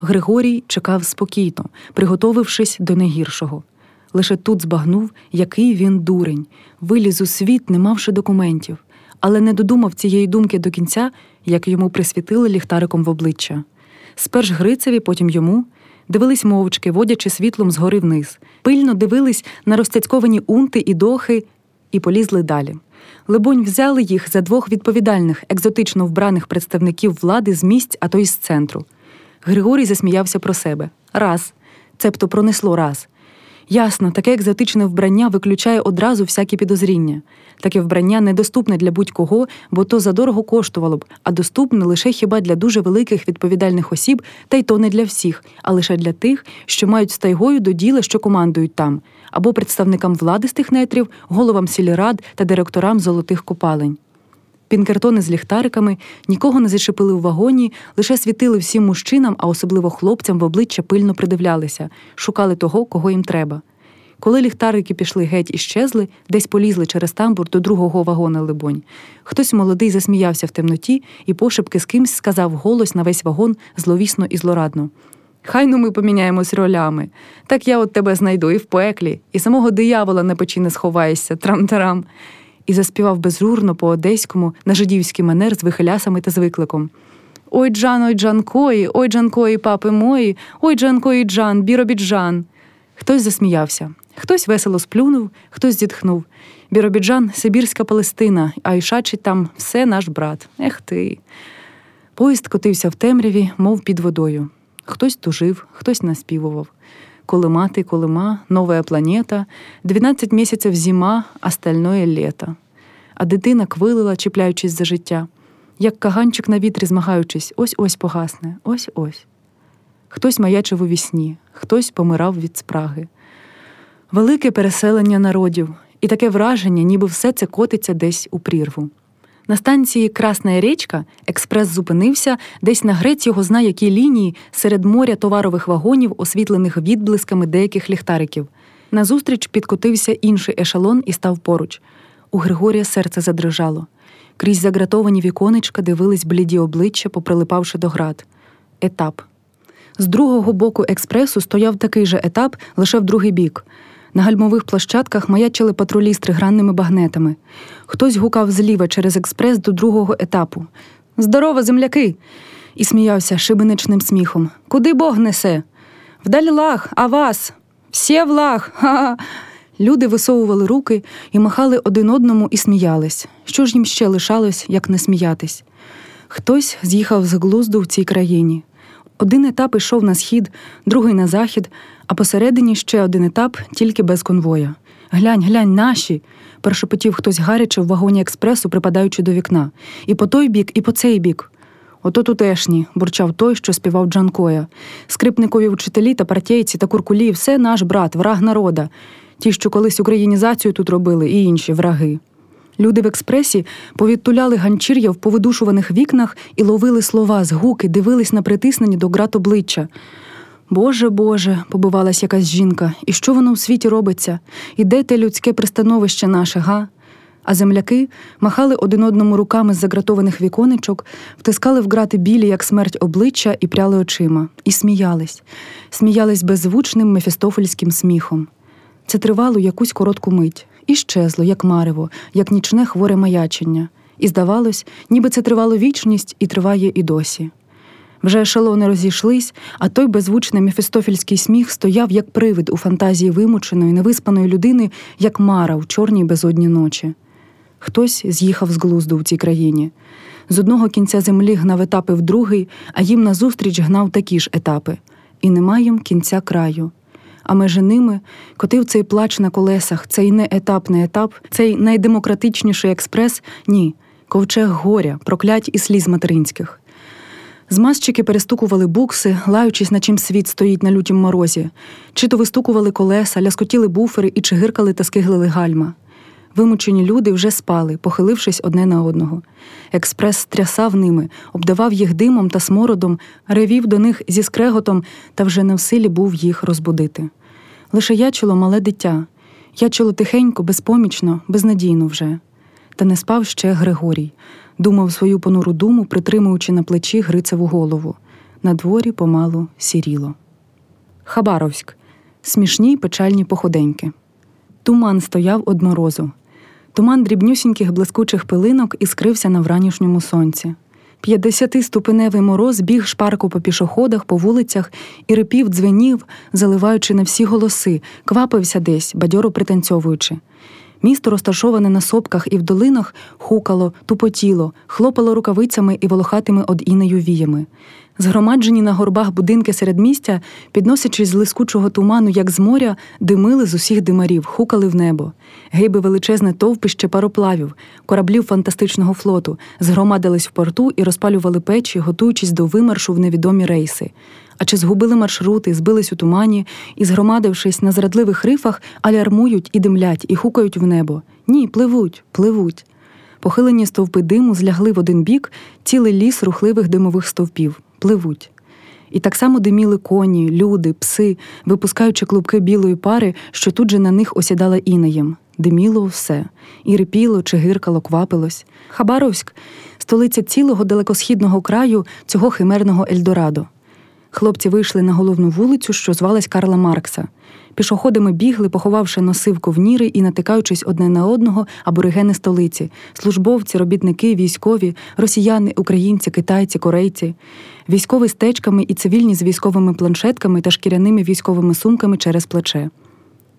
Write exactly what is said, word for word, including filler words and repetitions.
Григорій чекав спокійно, приготовившись до найгіршого. Лише тут збагнув, який він дурень, виліз у світ, не мавши документів, але не додумав цієї думки до кінця, як йому присвітили ліхтариком в обличчя. Сперш Грицеві, потім йому, дивились мовчки, водячи світлом згори вниз, пильно дивились на розцяцьковані унти і дохи і полізли далі. Либонь, взяли їх за двох відповідальних, екзотично вбраних представників влади з місць, а то й з центру. Григорій засміявся про себе. Раз. Цебто пронесло раз. Ясно, таке екзотичне вбрання виключає одразу всякі підозріння. Таке вбрання недоступне для будь-кого, бо то задорого коштувало б, а доступне лише хіба для дуже великих відповідальних осіб, та й то не для всіх, а лише для тих, що мають стайгою до діла, що командують там, або представникам влади з тих нетрів, головам сільрад та директорам золотих копалень. Пінкертони з ліхтариками нікого не зачепили в вагоні, лише світили всім мужчинам, а особливо хлопцям в обличчя пильно придивлялися, шукали того, кого їм треба. Коли ліхтарики пішли геть і щезли, десь полізли через тамбур до другого вагона, либонь. Хтось молодий засміявся в темноті і пошепки з кимсь сказав голос на весь вагон зловісно і злорадно. «Хай ну ми поміняємось ролями. Так я от тебе знайду і в пеклі, і самого диявола на печі не сховаєшся, трам-тарам». І заспівав безжурно по-одеському на жидівський манер з вихилясами та з викликом. «Ой, Джан, ой, Джанкої, ой, Джанкої, папи мої, ой, Джанкої, Джан, Біробіджан». Хтось засміявся, хтось весело сплюнув, хтось зітхнув. Біробіджан – Сибірська Палестина, а Ішачі там – все наш брат. Ех ти. Поїзд котився в темряві, мов під водою. Хтось тужив, хтось наспівував. Колыма ты, Колыма, новая планета, дванадцять місяців зима, остальное лето. А дитина квилила, чіпляючись за життя, як каганчик на вітрі змагаючись, ось-ось погасне, ось-ось. Хтось маячив у вісні, хтось помирав від спраги. Велике переселення народів, і таке враження, ніби все це котиться десь у прірву. На станції Красна річка експрес зупинився, десь на грець його зна якій лінії, серед моря товарових вагонів, освітлених відблисками деяких ліхтариків. Назустріч підкотився інший ешелон і став поруч. У Григорія серце задрижало. Крізь загратовані віконечка дивились бліді обличчя, поприлипавши до град. Етап. З другого боку експресу стояв такий же етап, лише в другий бік. На гальмових площадках маячили патрулі з тригранними багнетами. Хтось гукав зліва через експрес до другого етапу. «Здорово, земляки!» І сміявся шибеничним сміхом. «Куди Бог несе?» «Вдаль лаг, а вас? Всє в лаг! Ха-ха!» Люди висовували руки і махали один одному і сміялись. Що ж їм ще лишалось, як не сміятись? Хтось з'їхав з глузду в цій країні. Один етап ішов на схід, другий на захід, а посередині ще один етап, тільки без конвоя. «Глянь, глянь, наші!» – прошепотів хтось гаряче в вагоні експресу, припадаючи до вікна. «І по той бік, і по цей бік!» «Ото тутешні!» – бурчав той, що співав Джанкоя. «Скрипникові вчителі та партійці та куркулі – все наш брат, враг народа. Ті, що колись українізацію тут робили, і інші враги». Люди в експресі повідтуляли ганчір'я в повидушуваних вікнах і ловили слова, згуки, дивились на притиснені до ґрат обличчя. «Боже, Боже!» – побивалась якась жінка. «І що воно у світі робиться? І де те людське пристановище наше, га?» А земляки махали один одному руками з загратованих віконечок, втискали в грати білі, як смерть, обличчя і пряли очима. І сміялись. Сміялись беззвучним мефістофельським сміхом. Це тривало якусь коротку мить. І щезло, як марево, як нічне хворе маячення. І здавалось, ніби це тривало вічність і триває і досі. Вже ешелони розійшлись, а той беззвучний мефістофельський сміх стояв, як привид у фантазії вимученої, невиспаної людини, як мара в чорній безодні ночі. Хтось з'їхав з глузду в цій країні. З одного кінця землі гнав етапи в другий, а їм назустріч гнав такі ж етапи. І нема їм кінця краю. А межі ними котив цей плач на колесах, цей не етап, не етап, цей найдемократичніший експрес – ні, ковчег горя, проклять і сліз материнських. Змазчики перестукували букси, лаючись, на чим світ стоїть на лютім морозі. Чи то вистукували колеса, ляскотіли буфери і чигиркали та скиглили гальма. Вимучені люди вже спали, похилившись одне на одного. Експрес стрясав ними, обдавав їх димом та смородом, ревів до них зі скреготом, та вже не в силі був їх розбудити. Лише ячило мале дитя. Ячило тихенько, безпомічно, безнадійно вже. Та не спав ще Григорій. Думав свою понуру думу, притримуючи на плечі Грицеву голову. на дворі помалу сіріло. Хабаровськ. Смішні й печальні походеньки. Туман стояв од морозу. Туман дрібнюсіньких блискучих пилинок іскрився на вранішньому сонці. П'ятдесятиступеневий мороз біг шпарко по пішоходах, по вулицях і рипів, дзвенів, заливаючи на всі голоси, квапився десь, бадьоро пританцьовуючи. Місто, розташоване на сопках і в долинах, хукало, тупотіло, хлопало рукавицями і волохатими од інею віями. Згромаджені на горбах будинки середмістя, підносячись з лискучого туману, як з моря, димили з усіх димарів, хукали в небо. Гейби величезне товпище пароплавів, кораблів фантастичного флоту, згромадились в порту і розпалювали печі, готуючись до вимаршу в невідомі рейси. А чи згубили маршрути, збились у тумані і, згромадившись на зрадливих рифах, алярмують і димлять, і хукають в небо? Ні, пливуть, пливуть. Похилені стовпи диму злягли в один бік, цілий ліс рухливих димових стовпів. Пливуть. І так само диміли коні, люди, пси, випускаючи клубки білої пари, що тут же на них осідала інеєм. Диміло все. І рипіло, чи гиркало, квапилось. Хабаровськ – столиця цілого далекосхідного краю, цього химерного Ельдорадо. Хлопці вийшли на головну вулицю, що звалась Карла Маркса. Пішоходами бігли, поховавши носи в ковніри і натикаючись одне на одного аборигени столиці, службовці, робітники, військові, росіяни, українці, китайці, корейці, військові з течками і цивільні з військовими планшетками та шкіряними військовими сумками через плече.